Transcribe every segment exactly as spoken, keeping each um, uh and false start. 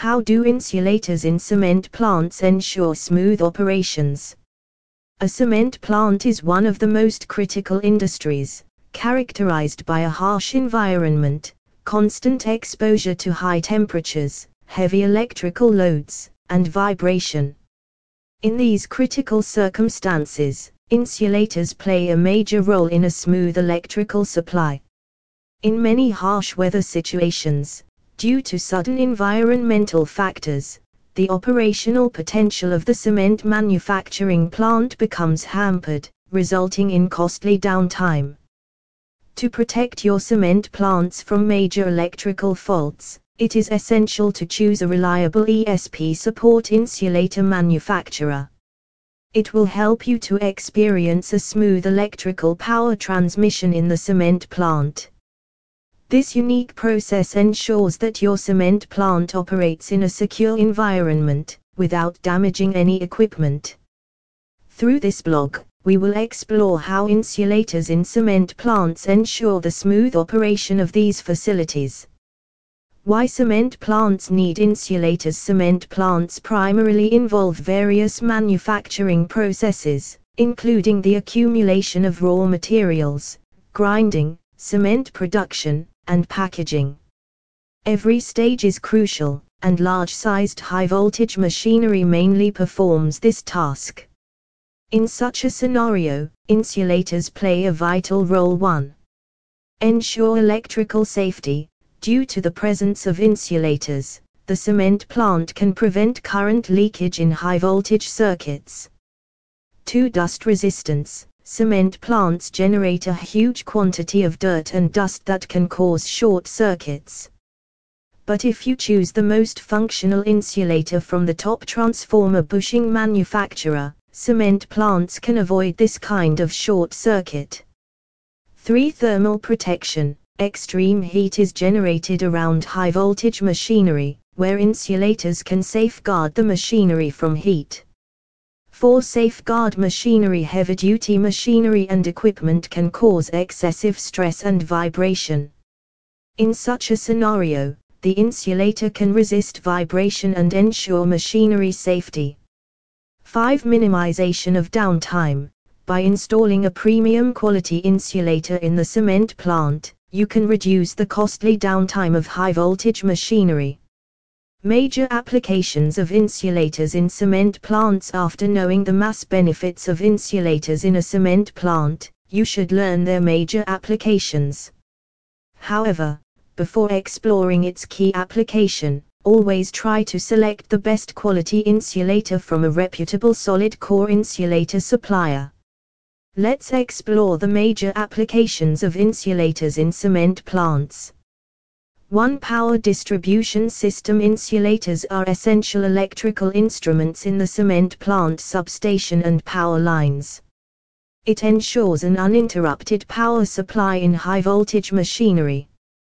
How do insulators in cement plants ensure smooth operations? A cement plant is one of the most critical industries, characterized by a harsh environment, constant exposure to high temperatures, heavy electrical loads, and vibration. In these critical circumstances, insulators play a major role in a smooth electrical supply. In many harsh weather situations, due to sudden environmental factors, the operational potential of the cement manufacturing plant becomes hampered, resulting in costly downtime. To protect your cement plants from major electrical faults, it is essential to choose a reliable E S P support insulator manufacturer. It will help you to experience a smooth electrical power transmission in the cement plant. This unique process ensures that your cement plant operates in a secure environment, without damaging any equipment. Through this blog, we will explore how insulators in cement plants ensure the smooth operation of these facilities. Why cement plants need insulators? Cement plants primarily involve various manufacturing processes, including the accumulation of raw materials, grinding, cement production, and packaging. Every stage is crucial, and large-sized high-voltage machinery mainly performs this task. In such a scenario, insulators play a vital role. one. Ensure electrical safety. Due to the presence of insulators, the cement plant can prevent current leakage in high-voltage circuits. two. Dust resistance. Cement plants generate a huge quantity of dirt and dust that can cause short circuits. But if you choose the most functional insulator from the top transformer bushing manufacturer, cement plants can avoid this kind of short circuit. three. Thermal protection. Extreme heat is generated around high-voltage machinery, where insulators can safeguard the machinery from heat. four. Safeguard machinery. Heavy-duty machinery and equipment can cause excessive stress and vibration. In such a scenario, the insulator can resist vibration and ensure machinery safety. five. Minimization of downtime. By installing a premium quality insulator in the cement plant, you can reduce the costly downtime of high-voltage machinery. Major applications of insulators in cement plants. After knowing the mass benefits of insulators in a cement plant, you should learn their major applications. However, before exploring its key application, always try to select the best quality insulator from a reputable solid core insulator supplier. Let's explore the major applications of insulators in cement plants. one. Power distribution system. Insulators are essential electrical instruments in the cement plant substation and power lines. It ensures an uninterrupted power supply in high-voltage machinery.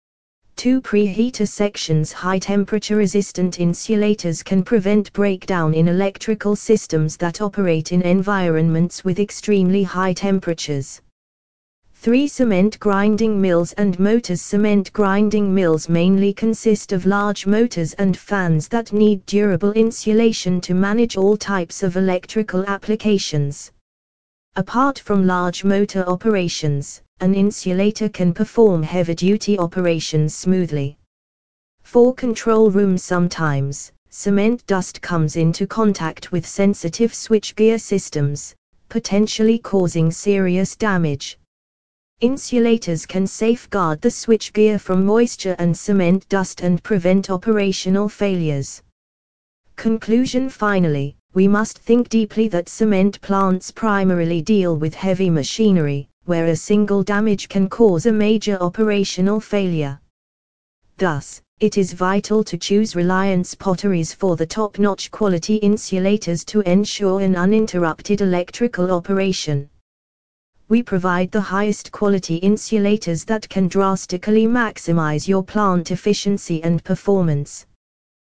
two. Preheater sections. High-temperature resistant insulators can prevent breakdown in electrical systems that operate in environments with extremely high temperatures. three. Cement grinding mills and motors. Cement grinding mills mainly consist of large motors and fans that need durable insulation to manage all types of electrical applications. Apart from large motor operations, an insulator can perform heavy-duty operations smoothly. four. Control room. Sometimes, cement dust comes into contact with sensitive switchgear systems, potentially causing serious damage. Insulators can safeguard the switchgear from moisture and cement dust and prevent operational failures. Conclusion. Finally, we must think deeply that cement plants primarily deal with heavy machinery, where a single damage can cause a major operational failure. Thus, it is vital to choose Reliance Potteries for the top-notch quality insulators to ensure an uninterrupted electrical operation. We provide the highest quality insulators that can drastically maximize your plant efficiency and performance.